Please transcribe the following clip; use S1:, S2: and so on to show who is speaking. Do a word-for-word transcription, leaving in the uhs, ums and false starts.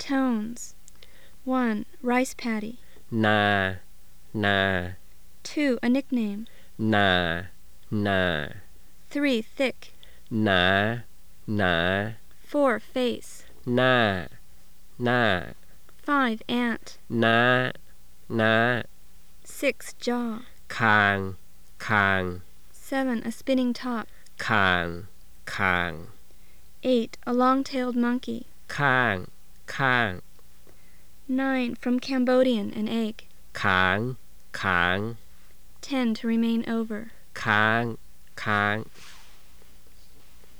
S1: Tones. one. Rice paddy.
S2: นา นา
S1: two. A nickname.
S2: นา นา
S1: three. Thick.
S2: หนา หนา
S1: four. Face.
S2: หน้า หน้า
S1: five. Ant.
S2: น้า น้า
S1: six. Jaw.
S2: คาง คาง
S1: seven. A spinning top.
S2: คาง คาง
S1: eight. A long-tailed monkey.
S2: ข้าง ข้าง
S1: nine. From Cambodian, an egg.
S2: ขาง ขาง
S1: ten. To remain over.
S2: ค้าง ค้าง